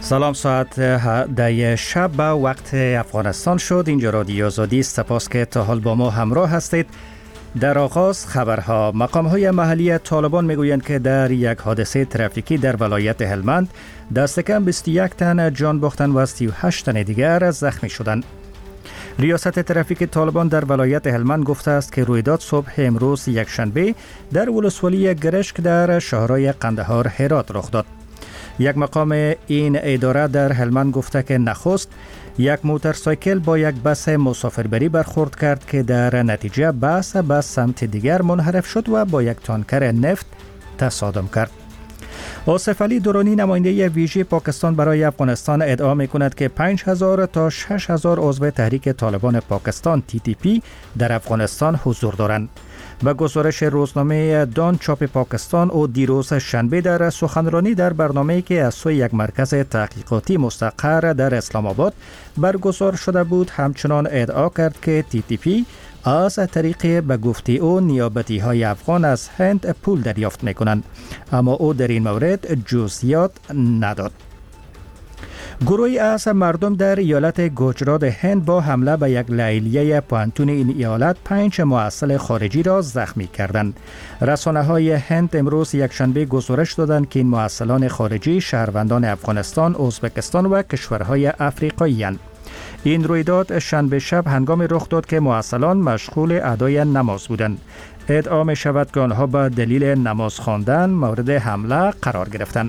سلام، ساعت 10 شب به وقت افغانستان شد. اینجا رادیو آزادی است. سپاس که تا حال با ما همراه هستید. در آغاز خبرها. مقام‌های محلی طالبان میگویند که در یک حادثه ترافیکی در ولایت هلمند دست کم 21 تن جان باختند و 38 تن دیگر زخمی شدند. ریاست ترافیک طالبان در ولایت هلمند گفته است که رویداد صبح امروز یکشنبه در ولسوالی گرشک در شهرهای قندهار هرات رخ داد. یک مقام این اداره در هلمند گفته که نخست یک موتورسایکل با یک بس مسافربری برخورد کرد که در نتیجه بس به سمت دیگر منحرف شد و با یک تانکر نفت تصادم کرد. آصف علی درانی نماینده ویژه پاکستان برای افغانستان ادعا می‌کند که 5000 تا 6000 عضو تحریک طالبان پاکستان TTP در افغانستان حضور دارند. و گزارش روزنامه دان چاپ پاکستان او دیروز شنبه در سخنرانی در برنامه‌ای که از سوی یک مرکز تحقیقاتی مستقر در اسلام آباد برگزار شده بود همچنان ادعا کرد که TTP از طریق به گفته او نیابتی‌های افغان از هند پول دریافت می‌کنند، اما او در این مورد جزئیات نداد. گروهی از مردم در ایالت گوجرات هند با حمله به یک لیلیه پوهنتون این ایالت 5 محصل خارجی را زخمی کردند. رسانه‌های هند امروز یکشنبه گزارش دادند که این محصلان خارجی شهروندان افغانستان، ازبکستان و کشورهای افریقایی اند. این رویداد شنبه شب هنگامی رخ داد که محصلان مشغول ادای نماز بودند. ادعا می شود که آنها به دلیل نماز خواندن مورد حمله قرار گرفتند.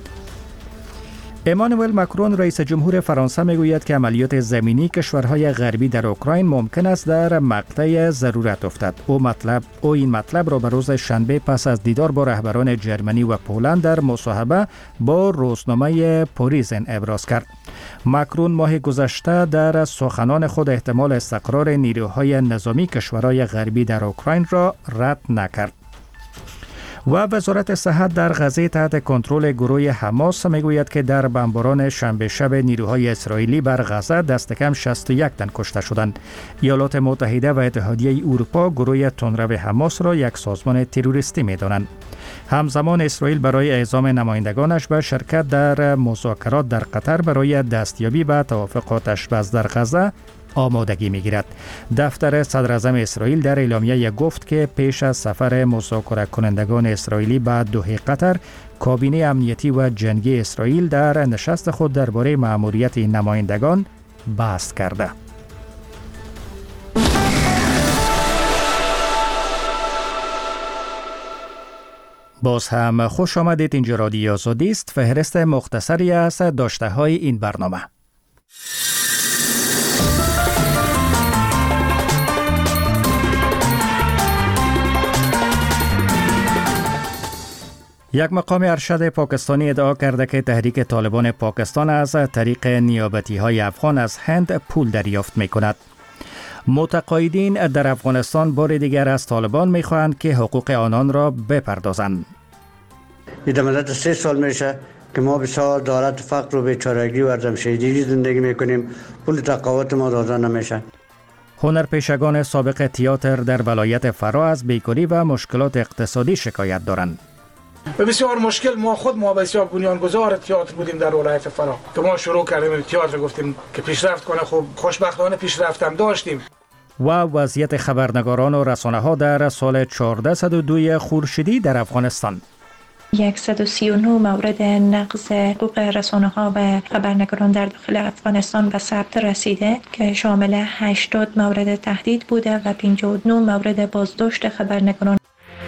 امانوئل مکرون رئیس جمهور فرانسه میگوید که عملیات زمینی کشورهای غربی در اوکراین ممکن است در مقطع ضرورت افتد. او این مطلب را به روز شنبه پس از دیدار با رهبران جرمنی و پولند در مصاحبه با روزنامه پاریزن ابراز کرد. مکرون ماه گذشته در سخنان خود احتمال استقرار نیروهای نظامی کشورهای غربی در اوکراین را رد نکرد. و وزارت صحت در غزه تحت کنترل گروه حماس میگوید که در بمباران شنبه شب نیروهای اسرائیلی بر غزه دست کم 61 تن کشته شدند. ایالات متحده و اتحادیه اروپا گروه تندرو حماس را یک سازمان تروریستی می‌دانند. همزمان اسرائیل برای اعزام نمایندگانش به شرکت در مذاکرات در قطر برای دستیابی به توافق آتش‌بس در غزه آمادگی می‌گیرد. دفتر صدر اعظم اسرائیل در اعلامیه گفت که پیش از سفر مذاکره کنندگان اسرائیلی به دوحه قطر، کابینه امنیتی و جنگی اسرائیل در نشست خود درباره مأموریت این نمایندگان بحث کرده. باز هم خوش آمدید. اینجا رادیو آزادی است. فهرست مختصری از داشته‌های این برنامه. یک مقام ارشد پاکستانی ادعا کرده که تحریک طالبان پاکستان از طریق نیابتی‌های افغان از هند پول دریافت می‌کند. متقاعدین در افغانستان بار دیگر از طالبان می‌خواهند که حقوق آنان را بپردازند. این مدت 3 سال میشه که ما بسیار دارد فقر و بیچارگی و عدم‌شهری زندگی می‌کنیم. پول تقاوت ما داده نمیشه. هنرپیشگان سابق تئاتر در ولایت فرا از بیکاری و مشکلات اقتصادی شکایت دارند. و بسیار مشکل ما بسیار بنیانگذار تئاتر بودیم در ولایت فرا که ما شروع کردیم تئاتر، گفتیم که پیشرفت کنه. خب خوشبختانه پیشرفت هم داشتیم. و وضعیت خبرنگاران و رسانه‌ها در سال 1402 خورشیدی در افغانستان. 139 مورد نقض حقوق رسانه‌ها و خبرنگاران در داخل افغانستان به ثبت رسیده که شامل 80 مورد تهدید بوده و 59 مورد بازداشت خبرنگاران.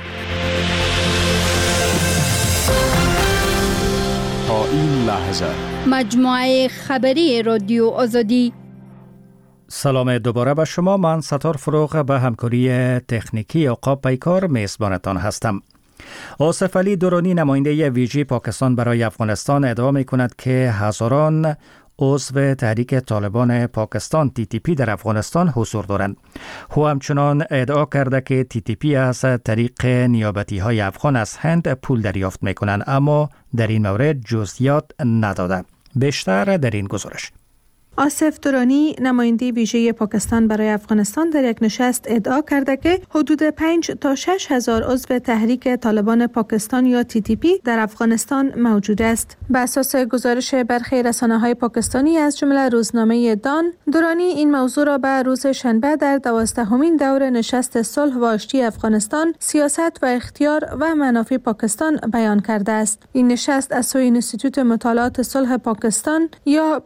تا این لحظه مجموعه خبری رادیو آزادی. سلام دوباره به شما. من ستار فروغ به همکاری تکنیکی عقاب پیکار میزبانتان هستم. آصف علی درانی نماینده ویژه پاکستان برای افغانستان ادعا می کند که هزاران عضو تحریک طالبان پاکستان TTP در افغانستان حضور دارند. او همچنان ادعا کرده که TTP از طریق نیابتی‌های افغان از هند پول دریافت می کنند، اما در این مورد جزئیات نداده. بیشتر در این گزارش. آصف درانی نماینده ویژه پاکستان برای افغانستان در یک نشست ادعا کرده که حدود 5 تا 6 هزار عضو تحریک طالبان پاکستان یا TTP در افغانستان موجود است. بر اساس گزارش برخی رسانه‌های پاکستانی از جمله روزنامه دان، درانی این موضوع را به روز شنبه در 12مین دور نشست صلح و آشتی افغانستان، سیاست و اختیار و منافع پاکستان بیان کرده است. این نشست از سوی انستیتوت مطالعات صلح پاکستان یا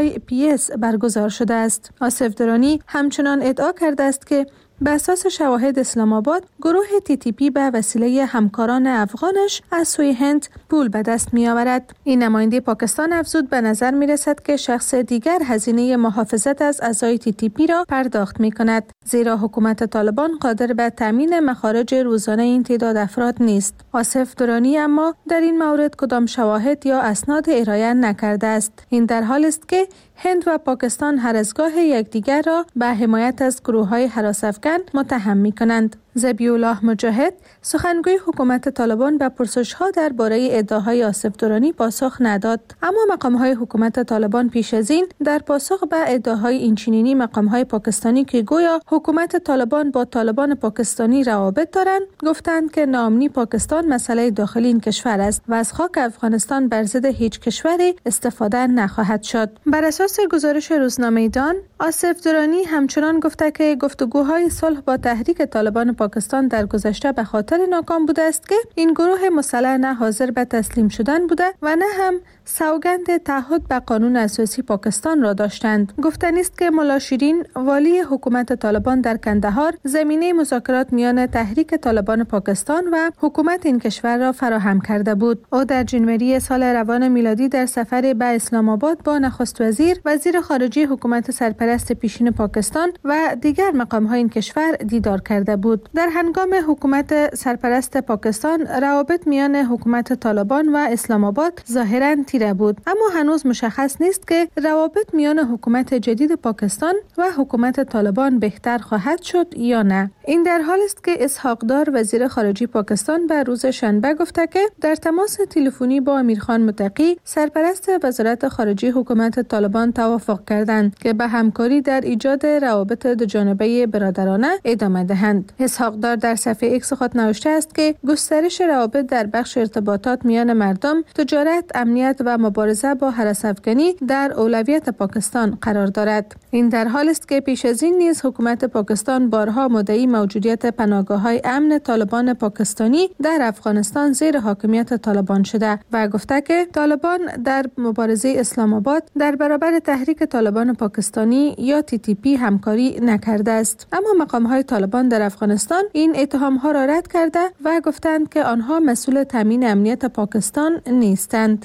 PIPS برگزار شده است. آصف درانی همچنان ادعا کرده است که به اساس شواهد اسلام آباد، گروه TTP به وسیله همکاران افغانش از سوی هند پول به دست می آورد. این نماینده پاکستان افزود به نظر می رسد که شخص دیگر هزینه محافظت از اعضای TTP را پرداخت می کند، زیرا حکومت طالبان قادر به تامین مخارج روزانه این تعداد افراد نیست. آصف درانی اما در این مورد کدام شواهد یا اسناد ارائه نکرده است. این در حالی است که هند و پاکستان هر از گاه یکدیگر را به حمایت از گروه‌های هراس‌افکن متهم می‌کنند. ذبیح‌الله مجاهد، سخنگوی حکومت طالبان، به پرسش‌ها درباره ادعاهای آصف درانی پاسخ نداد، اما مقام‌های حکومت طالبان پیش از این در پاسخ به ادعاهای اینچنینی مقام‌های پاکستانی که گویا حکومت طالبان با طالبان پاکستانی روابط دارند، گفتند که ناامنی پاکستان مسئله داخلی این کشور است و از خاک افغانستان بر ضد هیچ کشوری استفاده نخواهد شد. بر اساس گزارش روزنامه دان، آصف درانی همچنان گفته که گفتگوهای صلح با تحریک طالبان پاکستان در گذشته به خاطر ناکام بوده است که این گروه مسلح نه حاضر به تسلیم شدن بوده و نه هم سوگند تعهد به قانون اساسی پاکستان را داشتند. گفتنی است که ملا شیرین، والی حکومت طالبان در کندهار، زمینه مذاکرات میان تحریک طالبان پاکستان و حکومت این کشور را فراهم کرده بود. او در جنوری سال روان میلادی در سفر به اسلام آباد با نخست وزیر خارجه حکومت سرپرست پیشین پاکستان و دیگر مقام‌های این کشور دیدار کرده بود. در هنگام حکومت سرپرست پاکستان، روابط میان حکومت طالبان و اسلام آباد ظاهراً تیره بود، اما هنوز مشخص نیست که روابط میان حکومت جدید پاکستان و حکومت طالبان بهتر خواهد شد یا نه. این در حالی است که اسحاق دار، وزیر خارجه پاکستان، به روز شنبه گفته که در تماس تلفنی با امیرخان متقی، سرپرست وزارت خارجه حکومت طالبان، توافق کردند که به همکاری در ایجاد روابط دوجانبه برادرانه ادامه دهند. اسحاق دار در صفحه ایکس خود نوشته است که گسترش روابط در بخش ارتباطات میان مردم، تجارت، امنیت و مبارزه با هراس‌افکنی در اولویت پاکستان قرار دارد. این در حالی است که پیش از این نیز حکومت پاکستان بارها مدعی موجودیت پناهگاه‌های امن طالبان پاکستانی در افغانستان زیر حاکمیت طالبان شده و گفته که طالبان در مبارزه اسلام آباد در برابر تحریک طالبان پاکستانی یا TTP همکاری نکرده است. اما مقام‌های طالبان در افغانستان این اتهام‌ها را رد کرده و گفتند که آنها مسئول تامین امنیت پاکستان نیستند.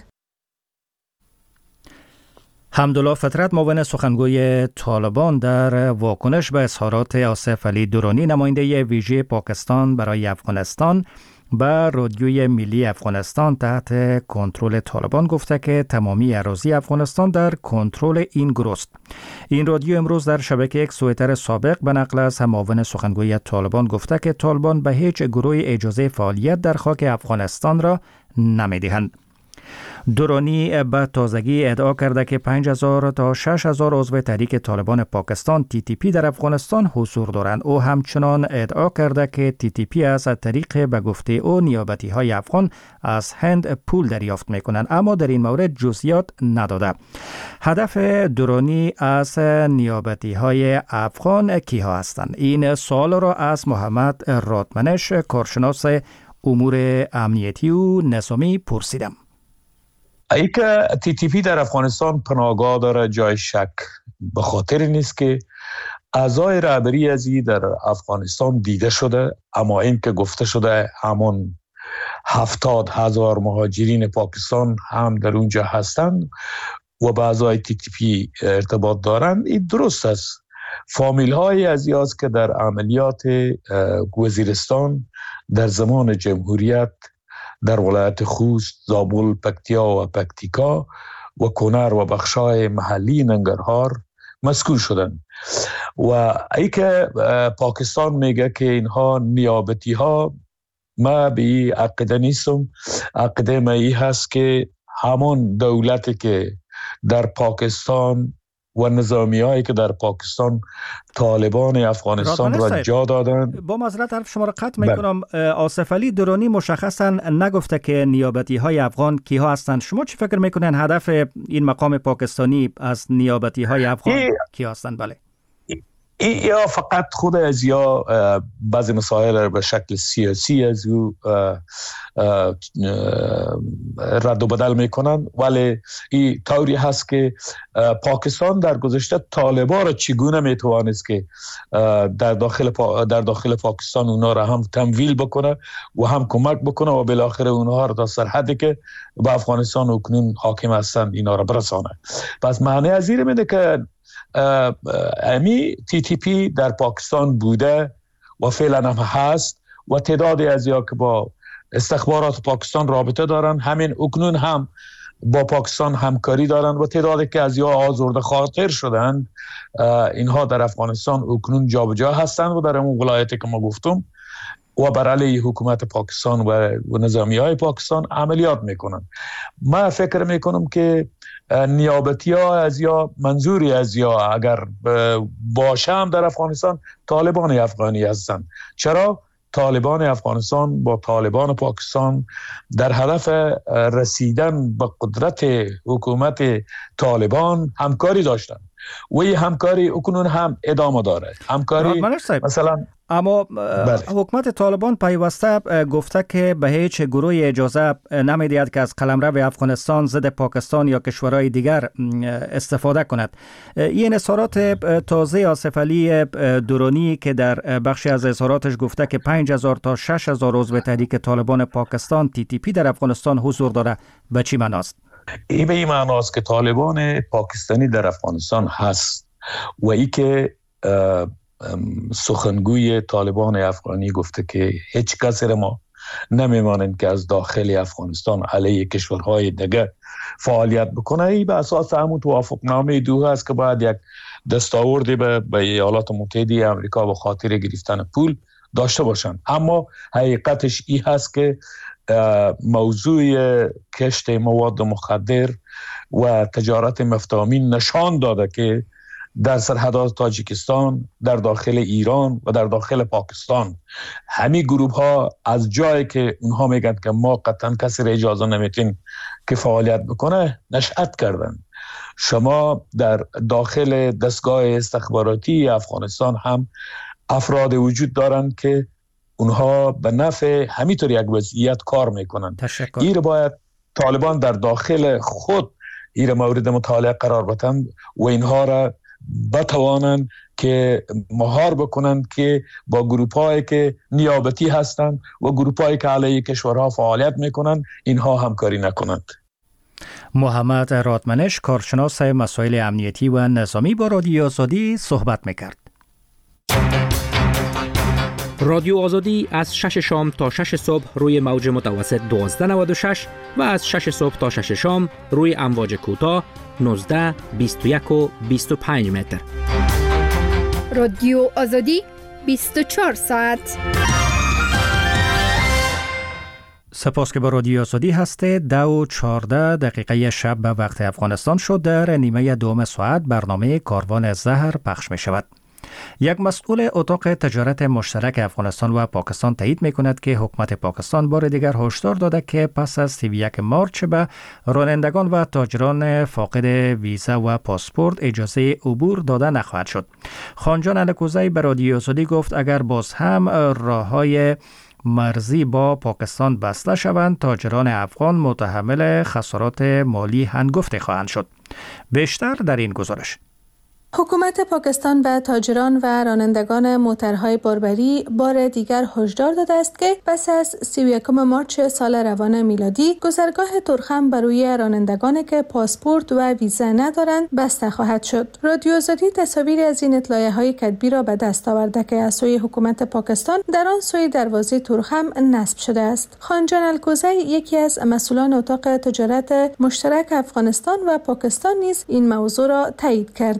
حمدالله فطرت، معاون سخنگوی طالبان، در واکنش به اظهارات آصف علی درانی، نماینده ویژه پاکستان برای افغانستان، به رادیوی ملی افغانستان تحت کنترل طالبان گفته که تمامی اراضی افغانستان در کنترل این گروه است. این رادیو امروز در شبکه یک توییتر سابق به نقل از معاون سخنگوی طالبان گفته که طالبان به هیچ گروه اجازه فعالیت در خاک افغانستان را نمی‌دهند. درانی به تازگی ادعا کرده که 5000 تا 6000 عضو تحریک طالبان پاکستان TTP در افغانستان حضور دارند. او همچنان ادعا کرده که TTP از طریق به گفته او نیابتی های افغان از هند پول دریافت میکنند، اما در این مورد جزئیات نداده. هدف درانی از نیابتی های افغان کیها هستند؟ این سوال را از محمد رادمنش، کارشناس امور امنیتی و نظامی، پرسیدم. ای که TTP در افغانستان پناهگاه داره جای شک به خاطر نیست که اعضای رهبری ازی در افغانستان دیده شده، اما این که گفته شده همون 70,000 مهاجرین پاکستان هم در اونجا هستند و با اعضای TTP ارتباط دارند، این درست است. فامیل های ازی است که در عملیات وزیرستان در زمان جمهوریت در ولایت خوست، زابل، پکتیا و پکتیکا و کنر و بخشای محلی ننگرهار مذکور شدند و ای که پاکستان میگه که اینها نیابتی ها، ما به این عقیده نیستم. عقیده ما ای هست که همان دولتی که در پاکستان و نظامیایی که در پاکستان طالبان افغانستان را جا دادند. با معذرت حرف شما را قطع میکنم. آصف علی درانی مشخصا نگفته که نیابتی های افغان کیها هستند. شما چی فکر میکنین هدف این مقام پاکستانی از نیابتی های افغان کیها هستند؟ بله، یا فقط خود از یا بعضی مسائل را به شکل سیاسی از او رد و بدل میکنن، ولی این طوری هست که پاکستان در گذشته طالبان را چگونه میتوانست که در داخل پاکستان اونا را هم تمویل بکنه و هم کمک بکنه و بالاخره اونها را تا سرحدی که به افغانستان اکنون حاکم هستند اینا را برسانه. پس معنی از این میده که امی TTP در پاکستان بوده و فعلا هم هست و تعدادی از یا که با استخبارات پاکستان رابطه دارن، همین اکنون هم با پاکستان همکاری دارن و تعدادی که از یا آزرده خاطر شدن اینها در افغانستان اکنون جابجا هستند و در اون ولایتی که ما گفتم و بر علیه حکومت پاکستان و نظامی های پاکستان عملیات میکنن. من فکر میکنم که نیابتی ها از یا منظوری از یا اگر باشه هم در افغانستان طالبان افغانی هستند. چرا؟ طالبان افغانستان با طالبان پاکستان در هدف رسیدن به قدرت حکومت طالبان همکاری داشتن و این همکاری اکنون هم ادامه داره. همکاری مثلا اما حکومت طالبان پیوسته گفته که به هیچ گروه اجازه نمیدهد که از قلمرو افغانستان ضد پاکستان یا کشورهای دیگر استفاده کند. این اظهارات تازه آصف علی درانی که در بخشی از اظهاراتش گفته که 5000 تا 6000 عضو تحریک طالبان پاکستان TTP در افغانستان حضور داره، به چی معناست؟ این به این معناست که طالبان پاکستانی در افغانستان هست و ای که سخنگوی طالبان افغانی گفته که هیچ کسی ما نمیمانند که از داخل افغانستان علیه کشورهای دیگه فعالیت بکنه. این به اساس همون توافقنامه دو هست که باید یک دستاوردی به ایالات متحده آمریکا به خاطر گرفتن پول داشته باشند. اما حقیقتش این هست که موضوع کشت مواد مخدر و تجارت مفتامین نشان داده که در سرحدات تاجیکستان، در داخل ایران و در داخل پاکستان همین گروه ها از جایی که اونها میگن که ما قطعا کسی را اجازه نمیتیم که فعالیت بکنه نشأت کردن. شما در داخل دستگاه استخباراتی افغانستان هم افراد وجود دارند که اونها به نفع همینطور یک وضعیت کار میکنن. این باید طالبان در داخل خود این مورد مطالعه قرار بدن و اینها را بتوانند که مهار بکنند که با گروپ‌هایی که نیابتی هستند و گروپ‌هایی که علیه کشورها فعالیت میکنند اینها همکاری نکنند. محمد رادمنش، کارشناس مسائل امنیتی و نظامی، با رادیو آزادی صحبت میکرد. رادیو آزادی از 6 شام تا 6 صبح روی موج متوسط 1296 و از 6 صبح تا 6 شام روی امواج کوتاه 19، 21 و 25 متر. رادیو آزادی 24 ساعت. سپاس که با رادیو آزادی هسته. 2:14 شب به وقت افغانستان شد. در نیمه دوم ساعت برنامه کاروان زهر پخش می شود. یک مسئول اتاق تجارت مشترک افغانستان و پاکستان تایید می کند که حکومت پاکستان بار دیگر هشدار داده که پس از 31 مارچ به رانندگان و تاجران فاقد ویزا و پاسپورت اجازه عبور داده نخواهد شد. خانجان الکوزی به رادیو آزادی گفت اگر باز هم راههای مرزی با پاکستان بسته شوند، تاجران افغان متحمل خسارات مالی هنگفته خواهند شد. بیشتر در این گزارش. حکومت پاکستان به تاجران و رانندگان موترهای باربری بار دیگر هشدار داده است که پس از 31 مارچ سال روان میلادی گذرگاه تورخم بروی رانندگان که پاسپورت و ویزا ندارند بسته خواهد شد. رادیو آزادی تصاویری از این اطلاعیه‌های کتبی را به دست آورده که از سوی حکومت پاکستان در آن سوی دروازه تورخم نصب شده است. خانجان الکوزی، یکی از مسئولان اتاق تجارت مشترک افغانستان و پاکستان، نیز این موضوع را تایید کرده. او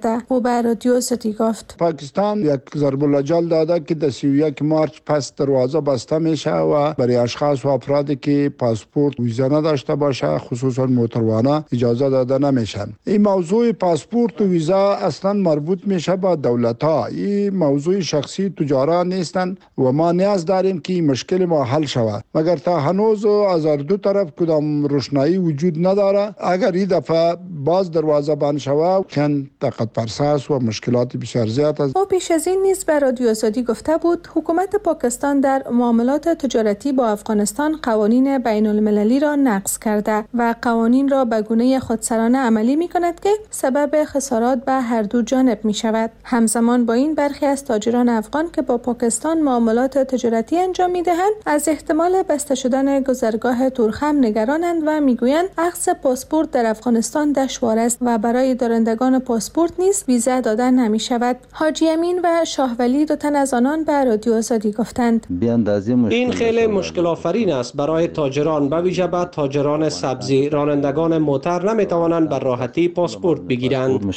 به رادیو آزادی گفت. پاکستان یک ضرب الجل داده که در 31 مارچ پس دروازه بسته میشه و برای اشخاص و افرادی که پاسپورت ویزا نداشته باشه خصوصا موتروانه اجازه داده نمیشن. این موضوع پاسپورت و ویزا اصلا مربوط میشه با دولت ها. این موضوع شخصی تجارا نیستن و ما نیاز داریم که مشکل ما حل شود. مگر تا هنوز از دو طرف کدام روشنایی وجود نداره. اگر این دفعه باز دروازه بند شود کن طاقت فرساست و مشکلات بسیار زیاد است. او پیش از این نیز به رادیو آزادی گفته بود حکومت پاکستان در معاملات تجارتی با افغانستان قوانین بین المللی را نقض کرده و قوانین را به گونه خودسرانه عملی می کند که سبب خسارات به هر دو جانب می شود. همزمان با این برخی از تاجران افغان که با پاکستان معاملات تجارتی انجام می دهند از احتمال بسته شدن گذرگاه تورخم نگرانند و می گویند اخذ پاسپورت در افغانستان دشوار است و برای دارندگان پاسپورت نیز ویزا دادن نمی شود. حاجی امین و شاه ولی دو تن از آنان به رادیو آزادی گفتند این خیلی مشکل آفرین است برای تاجران، به ویژه به تاجران سبزی. رانندگان موتر نمی توانند به راحتی پاسپورت بگیرند.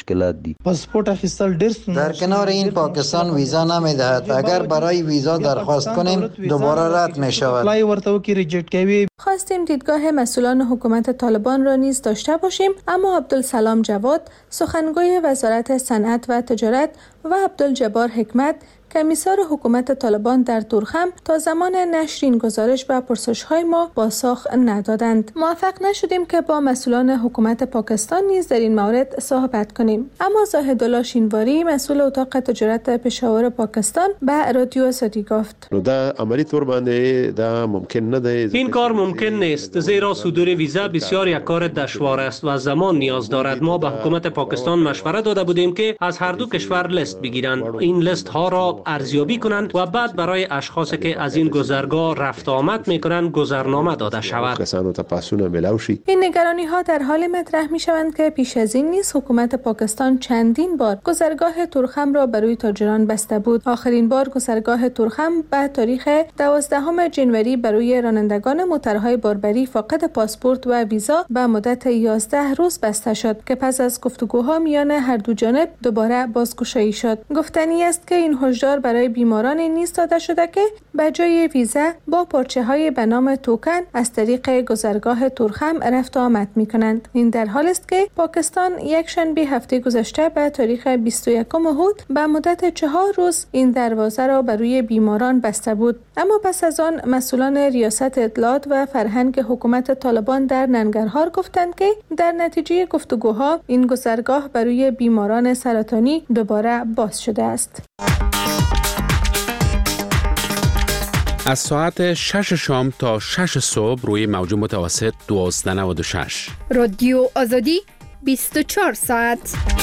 در کنار این پاکستان ویزا نمی دهد. اگر برای ویزا درخواست کنیم دوباره رد می شود. خواستیم دیدگاه مسئولان حکومت طالبان را نیز داشته باشیم، اما عبدالسلام جواد سخنگوی وزارت صنعت و تجارت و عبدالجبار حکمت کمیسر حکومت طالبان در تورخم تا زمان نشر این گزارش و پرسش‌های ما پاسخ ندادند. موفق نشدیم که با مسئولان حکومت پاکستان نیز در این مورد صحبت کنیم. اما زاهدالله شینواری مسئول اتاق تجارت پشاور پاکستان به رادیو آزادی گفت این کار ممکن نیست زیرا صدور ویزا بسیار یک کار دشوار است و زمان نیاز دارد. ما به حکومت پاکستان مشوره داده بودیم که از هر دو کشور لیست بگیرند، این لیست ها را ارزیابی کنند و بعد برای اشخاصی که از این گذرگاه رفت آمد میکنند گذرنامه داده شود. این نگرانی ها در حال مطرح می شوند که پیش از این نیز حکومت پاکستان چندین بار گذرگاه تورخم را برای تاجران بسته بود. آخرین بار گذرگاه تورخم به تاریخ 12 جنوری برای رانندگان موترهای باربری فاقد پاسپورت و ویزا به مدت 11 روز بسته شد که پس از گفتگوها میان هر دو جانب دوباره بازگشایی شد. گفتنی است که این هشدار برای بیماران نیز داده شده که به جای ویزا با پارچه‌های به نام توکن از طریق گذرگاه تورخم رفت و آمد می‌کنند. این در حالی است که پاکستان یک شنبه هفته گذشته به تاریخ 21 هود به مدت 4 روز این دروازه را برای بیماران بسته بود. اما پس از آن مسئولان ریاست اطلاعات و فرهنگ حکومت طالبان در ننگرهار گفتند که در نتیجه گفتگوها این گذرگاه برای بیماران سرطانی دوباره باز شده است. از ساعت 6 شام تا 6 صبح روی موج متوسط 1296. رادیو آزادی 24 ساعت.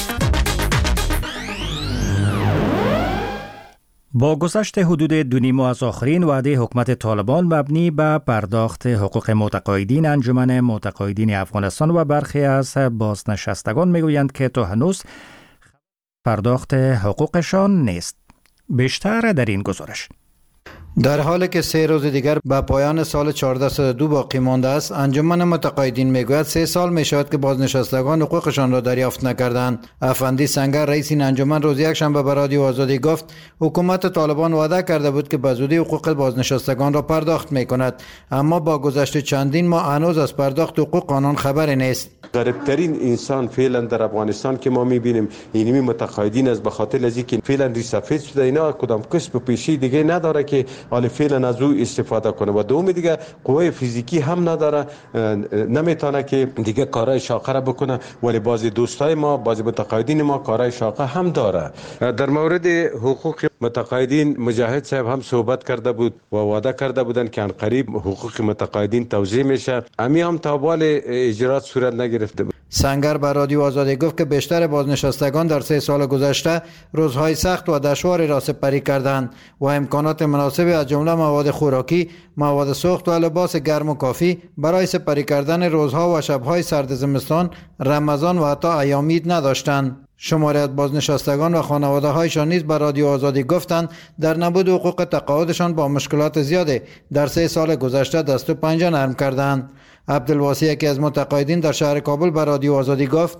با گذشت حدود 2.5 ماه از آخرین وعده حکومت طالبان مبنی به پرداخت حقوق متقاعدین، انجمن متقاعدین افغانستان و برخی از بازنشستگان میگویند که تا هنوز پرداخت حقوقشان نیست. بیشتر در این گزارش. در حالی که 3 روز دیگر به پایان سال 1402 باقی مانده است، انجمن متقاعدین میگوید 3 سال می شود که بازنشستگان حقوقشان را دریافت نکردند. افندی سنگر رئیس این انجمن روز یکشنبه به رادیو آزادی گفت حکومت طالبان وعده کرده بود که به زودی حقوق بازنشستگان را پرداخت می کند، اما با گذشت چندین ماه هنوز از پرداخت حقوق آنان خبری نیست. غریبترین انسان فعلا در افغانستان که ما میبینیم اینمی متقاعدین از به خاطر از اینکه فعلا ریسافیت شده، اینا کدام کسب و پیشی دیگه نداره که حالا فعلا از او استفاده کنه و دوم دیگه قوه فیزیکی هم نداره، نمیتونه که دیگه کارهای شاقه را بکنه، ولی بعضی دوستای ما، بعضی متقاعدین ما کارهای شاقه هم داره. در مورد حقوق متقاعدین مجاهد صاحب هم صحبت کرده بود و وعده کرده بودن که قریب حقوق متقاعدین توزیع میشه، امی هم تا حال اجرات صورت نگرفته بود. سنگر به رادیو آزادی گفت که بیشتر بازنشستگان در 3 سال گذشته روزهای سخت و دشواری را سپری کردند و امکانات مناسبی از جمله مواد خوراکی، مواد سوخت و لباس گرم و کافی برای سپری کردن روزها و شبهای سرد زمستان، رمضان و حتی ایام عید نداشتند. شماری از بازنشستگان و خانواده‌هایشان نیز به رادیو آزادی گفتند در نبود حقوق تقاعدشان با مشکلات زیادی در 3 سال گذشته دست و پنجه نرم کردند. عبدالواسی یکی از متقاعدین در شهر کابل به رادیو آزادی گفت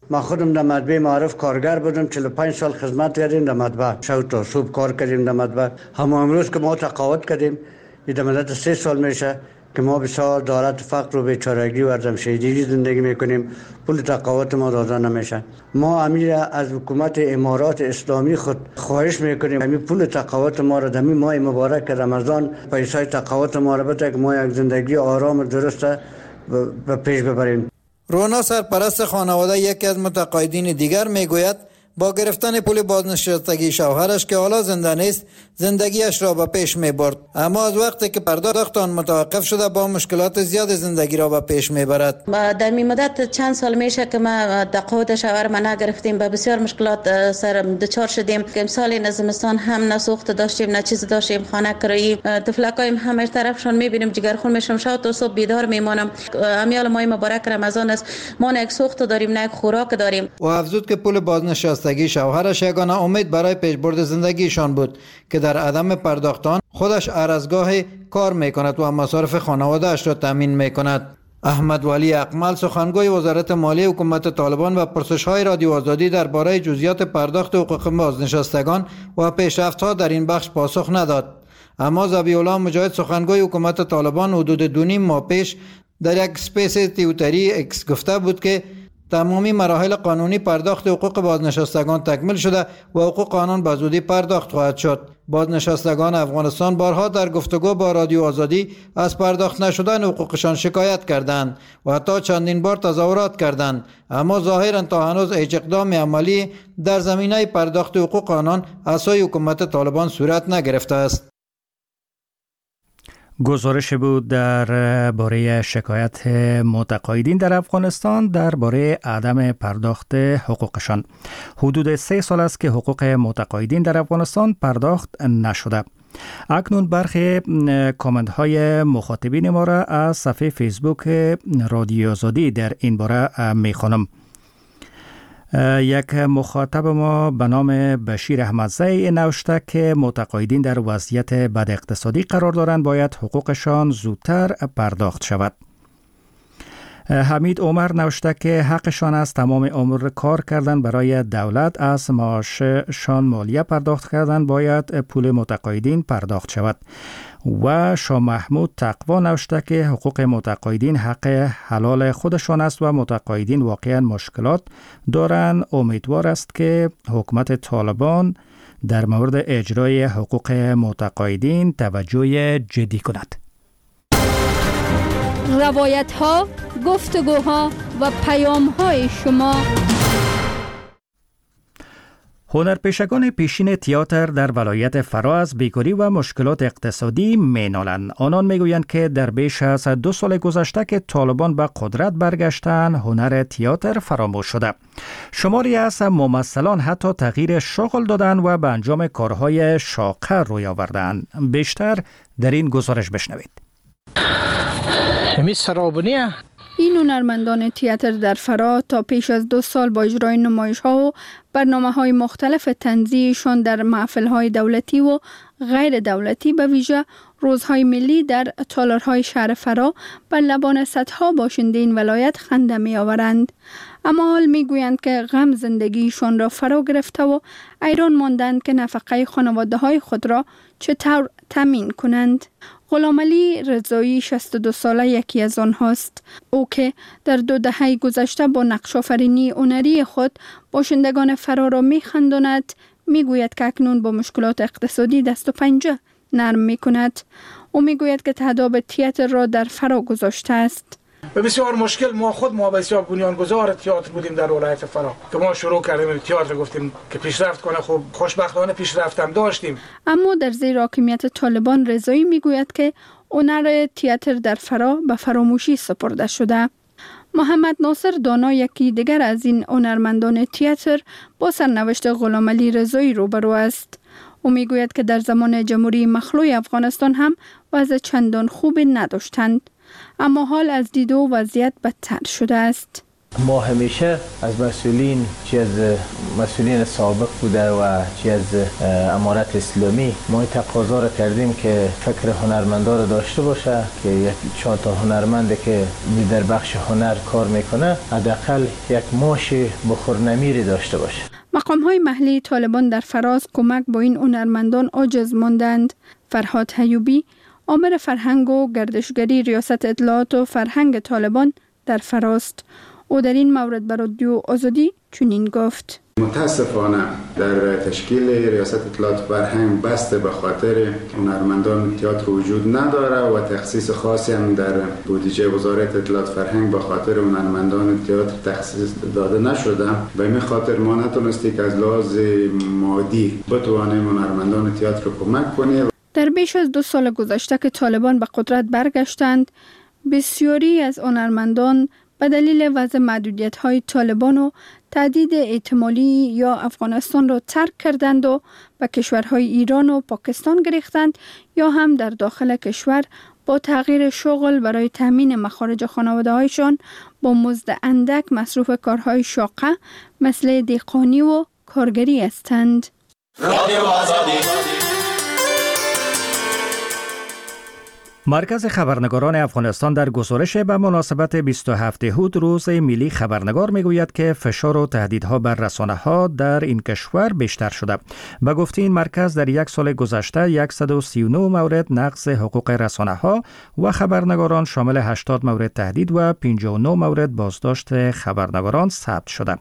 ما خودم در مطبع معارف کارگر بودم، 45 سال خدمت کردیم در مطبع، شب تا صبح کار کردیم در مطبع. همون امروز که ما تقاعد کردیم، در مدت 3 سال میشه که ما بسیار دارد فقر و بیچارگی و عدم شهیدگی زندگی میکنیم. پول تقاعد ما داده نمیشه. ما امیر از حکومت امارات اسلامی خود خواهش میکنیم همین پول تقاعد ما را در ماه مبارک رمضان پیسای تقاعد ما را بده که ما یک زندگی آرام و درست به پیش ببریم. رونا سرپرست خانواده یکی از متقاعدین دیگر میگوید با گرفتن پول بازنشستگی شوهرش که حالا زنده نیست زندگیش را به پیش میبرد، اما از وقتی که پرداخت آن متوقف شده با مشکلات زیاد زندگی را به پیش میبرد. در مدت چند سال میشه که ما تقاعد شوهر ما نگرفتیم، به بسیار مشکلات سر دچار شدیم که امسال زمستان هم نه سوخت داشتیم نه چیز داشتیم، خانه کرایی، طفلکایم همه طرفشون میبینیم جگرخون میشم، شب تا صبح بیدار میمونم. امیال ماه مبارک رمضان است، ما نه یک سوخت داریم نه یک خوراک داریم. و افزود که پول بازنشستگی شوهرش یگانه امید برای پیشبرد زندگیشان بود که در عدم پرداخت آن خودش هر از گاهی کار میکند و مصارف خانواده‌اش را تامین میکند. احمد ولی اقمل سخنگوی وزارت مالیه حکومت طالبان و پرسش‌های رادیو آزادی درباره جزئیات پرداخت حقوق بازنشستگان و پیشرفت‌ها در این بخش پاسخ نداد. اما ذبیح‌الله مجاهد سخنگوی حکومت طالبان حدود 2.5 ماه پیش در یک اسپیس توییتری اکس گفته بود که تمامی مراحل قانونی پرداخت حقوق بازنشستگان تکمیل شده و حقوق آنان به زودی پرداخت خواهد شد. بازنشستگان افغانستان بارها در گفتگو با رادیو آزادی از پرداخت نشدن حقوقشان شکایت کردند و حتی چندین بار تظاهرات کردند، اما ظاهرا تا هنوز هیچ اقدام عملی در زمینه پرداخت حقوق آنان از سوی حکومت طالبان صورت نگرفته است. گزارش بود در باره شکایت متقاعدین در افغانستان درباره عدم پرداخت حقوقشان. حدود 3 سال است که حقوق متقاعدین در افغانستان پرداخت نشده. اکنون برخی کامنت های مخاطبین ما را از صفحه فیسبوک رادیو آزادی در این باره میخوانم. یک مخاطب ما به نام بشیر احمدزی نوشته که متقاعدین در وضعیت بد اقتصادی قرار دارند، باید حقوقشان زودتر پرداخت شود. حمید عمر نوشته که حقشان است تمام عمر کار کردن برای دولت، از معاششان مالیه پرداخت کردن، باید پول متقاعدین پرداخت شود. و شاه محمود تقوا نوشته که حقوق متقاعدین حق حلال خودشان است و متقاعدین واقعا مشکلات دارند. امیدوار است که حکومت طالبان در مورد اجرای حقوق متقاعدین توجه جدی کند. روایت ها، گفتگوها و پیام های شما. هنرپیشگان پیشین تئاتر در ولایت فرا از بیکاری و مشکلات اقتصادی مینالند. آنان میگویند که در بیش از 2 سال گذشته که طالبان به قدرت برگشتند، هنر تئاتر فراموش شده. شماری از ممثلان حتی تغییر شغل دادند و به انجام کارهای شاقه روی آوردند. بیشتر در این گزارش بشنوید. این هنرمندان تئاتر در فرا تا پیش از 2 سال با اجرای نمایش‌ها و برنامه‌های مختلف تنزیهشان در محفل‌های دولتی و غیر دولتی به ویژه روزهای ملی در تالارهای شهر فرا بر لبان صدها باشنده این ولایت خنده می‌آورند. اما حال می‌گویند که غم زندگیشان را فرا گرفته و حیران ماندند که نفقه خانواده‌های خود را چطور تامین کنند. غلامعلی رضایی 62 ساله یکی از آنهاست. او که در 2 دهه گذشته با نقش‌آفرینی هنری خود باشندگان فرا را می‌خنداند، می‌گوید که اکنون با مشکلات اقتصادی دست و پنجه نرم می‌کند. او می‌گوید که تهداب تئاتر را در فرا گذاشته است. به بسیار مشکل ما بسیار بنیانگذار تئاتر بودیم در ولایت فرا که ما شروع کردیم تئاتر، گفتیم که پیشرفت کنه. خب خوشبختانه پیشرفتم داشتیم. اما در زیر حاکمیت طالبان رضایی میگوید که هنر تئاتر در فرا به فراموشی سپرده شده. محمد ناصر دانا یکی دیگر از این هنرمندان تئاتر با سرنوشت غلامعلی رضایی روبرو است. او میگوید که در زمان جمهوری مخلوع افغانستان هم وضع چندان خوبی نداشتند، اما حال از دیدو وضعیت بدتر شده است. ما همیشه از مسئولین، چی از مسئولین سابق بوده و چی از امارت اسلامی، ما این تقاضا را کردیم که فکر هنرمندا را داشته باشه که یک 4 تا هنرمنده که در بخش هنر کار میکنه حداقل یک معاش بخورنمیری داشته باشه. مقام‌های محلی طالبان در فراز کمک با این هنرمندان عاجز ماندند. فرهاد حیوبی، آمر فرهنگ و گردشگری ریاست اطلاعات و فرهنگ طالبان در فراست. او در این مورد به رادیو آزادی چنین گفت: متاسفانه در تشکیل ریاست اطلاعات فرهنگ بسته به خاطر هنرمندان تئاتر وجود نداره و تخصیص خاصی هم در بودجه وزارت اطلاعات فرهنگ به خاطر هنرمندان تئاتر تخصیص داده نشده. به این خاطر ما نتونستیم که از لحاظ مادی بتوانیم هنرمندان تئاتر کمک کنیم. در بیش از 2 سال گذشته که طالبان به قدرت برگشتند، بسیاری از هنرمندان به دلیل وضع محدودیت‌های طالبان و تهدید احتمالی یا افغانستان را ترک کردند و به کشورهای ایران و پاکستان گریختند یا هم در داخل کشور با تغییر شغل برای تامین مخارج خانواده‌هایشان با مزد اندک مصروف کارهای شاقه مثل دهقانی و کارگری هستند. مرکز خبرنگاران افغانستان در گزارش به مناسبت 27 هود روز ملی خبرنگار میگوید که فشار و تهدیدها بر رسانه‌ها در این کشور بیشتر شده. به گفته این مرکز در یک سال گذشته 139 مورد نقض حقوق رسانه‌ها و خبرنگاران شامل 80 مورد تهدید و 59 مورد بازداشت خبرنگاران ثبت شده.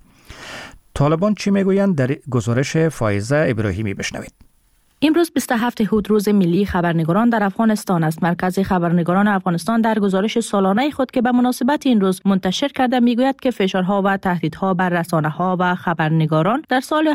طالبان چی میگویند در گزارش فائزه ابراهیمی بشنوید. امروز 27 هود روز ملی خبرنگاران در افغانستان است. مرکز خبرنگاران افغانستان در گزارش سالانه خود که به مناسبت این روز منتشر کرده میگوید که فشارها و تهدیدها بر رسانه‌ها و خبرنگاران در سال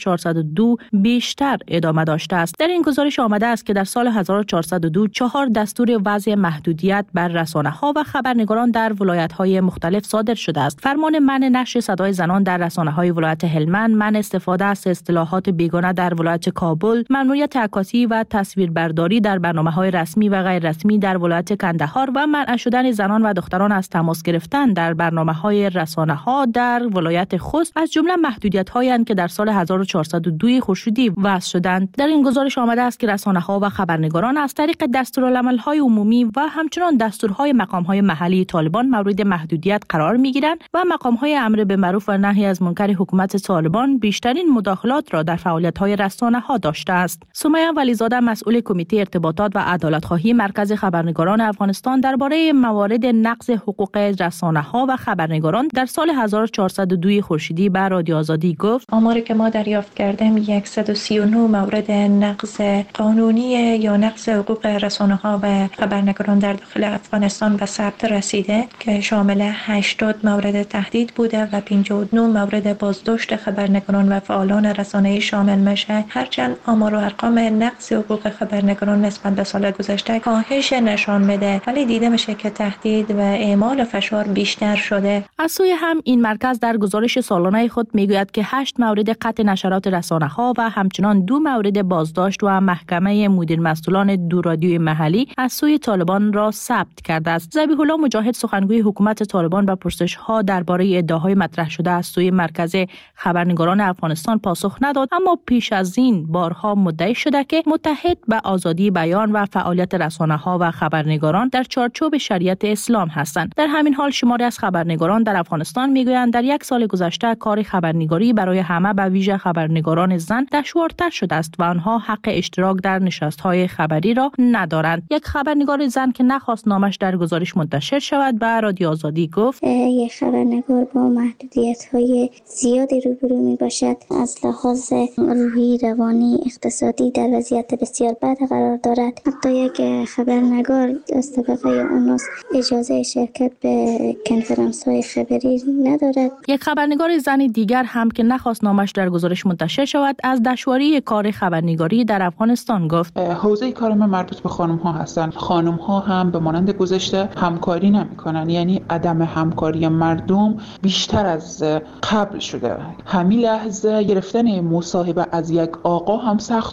1402 بیشتر ادامه داشته است. در این گزارش آمده است که در سال 1402 4 دستور وضع محدودیت بر رسانه‌ها و خبرنگاران در ولایت‌های مختلف صادر شده است. فرمان منع نشر صدای زنان در رسانه‌های ولایت هلمند، منع استفاده از اصطلاحات بیگانه در ولایت کابل، ممنوعیت عکاسی و تصویربرداری در برنامه‌های رسمی و غیر رسمی در ولایت کندهار و منع شدن زنان و دختران از تماس گرفتن در برنامه‌های رسانه‌ها در ولایت خوست از جمله محدودیت‌هایی اند که در سال 1402 خورشیدی وضع شدند. در این گزارش آمده است که رسانه‌ها و خبرنگاران از طریق دستورالعمل‌های عمومی و همچنین دستورهای مقام‌های محلی طالبان مورد محدودیت قرار می‌گیرند و مقام‌های امر به معروف و نهی از منکر حکومت طالبان بیشترین مداخلات را در فعالیت‌های رسانه‌ها داشته است. سمیه ولیزاده مسئول کمیته ارتباطات و عدالت‌خواهی مرکز خبرنگاران افغانستان درباره موارد نقض حقوق رسانه‌ها و خبرنگاران در سال 1402 خورشیدی به رادیو آزادی گفت: آماری که ما دریافت کردیم 139 مورد نقض قانونی یا نقض حقوق رسانه‌ها و خبرنگاران در داخل افغانستان به ثبت رسیده که شامل 80 مورد تهدید بوده و 59 مورد بازداشت خبرنگاران و فعالان رسانه‌ای شامل میشه. هرچند آمار و ارقام نقض حقوق خبرنگاران نسبت به سال گذشته کاهش نشان میده، ولی دیده میشه که تهدید و اعمال فشار بیشتر شده. از سوی هم این مرکز در گزارش سالانه خود میگوید که 8 مورد قطع نشرات رسانه‌ها و همچنان 2 مورد بازداشت و محکمه مدیر مسئولان 2 رادیوی محلی از سوی طالبان را ثبت کرده است. ذبیح الله مجاهد سخنگوی حکومت طالبان به پرسش‌ها درباره ادعاهای مطرح شده از سوی مرکز خبرنگاران افغانستان پاسخ نداد، اما پیش از این بارها مدعی شده که متحد به آزادی بیان و فعالیت رسانه‌ها و خبرنگاران در چارچوب شریعت اسلام هستند. در همین حال شماری از خبرنگاران در افغانستان میگویند در یک سال گذشته کار خبرنگاری برای همه به ویژه خبرنگاران زن دشوارتر شده است و آنها حق اشتراک در نشست‌های خبری را ندارند. یک خبرنگار زن که نخواست نامش در گزارش منتشر شود به رادیو آزادی گفت: یک خبرنگار با محدودیت‌های زیادی روبرو میباشد، از لحاظ روحی، روانی، اقتصادی در وضعیت بسیار بد قرار دارد. حتی یک خبرنگار از طبقه اوناس اجازه شرکت به کنفرانس‌های خبری ندارد. یک خبرنگار زن دیگر هم که نخواست نامش در گزارش منتشر شود از دشواری کار خبرنگاری در افغانستان گفت: حوزه کار من مربوط به خانم‌ها هستند. خانم‌ها هم به مانند گذشته همکاری نمی‌کنند، یعنی عدم همکاری مردم بیشتر از قبل شده. همین لحظه گرفتن مصاحبه از یک آقا هم سخت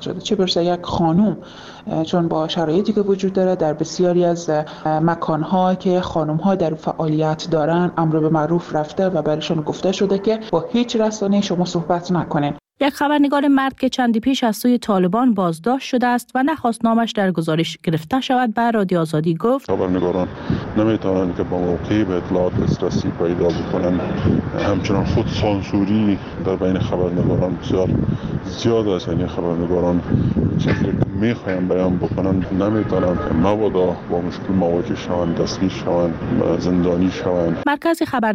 نشده، چه برسه یک خانم، چون با شرایطی که وجود داره در بسیاری از مکان‌ها که خانم‌ها در فعالیت دارن امر به معروف رفته و برایشان گفته شده که با هیچ رسانه‌ای شما صحبت نکنین. یک خبرنگار مرد که چندی پیش از سوی طالبان بازداشت شده است و نخواست نامش در گزارش گرفته شود به رادیو آزادی گفت خبرنگاران نمیتونن که با موقعی به اطلاعات دسترسی پیدا بکنن. همچنان خود سانسوری در بین خبرنگاران بسیار زیاد است، یعنی خبرنگاران چیزی که میخوایم بیان بکنن نمیتونن، مبادا با مشکل مواجه شوند، دستگیر شوند، زندانی شوند. مرکز خبر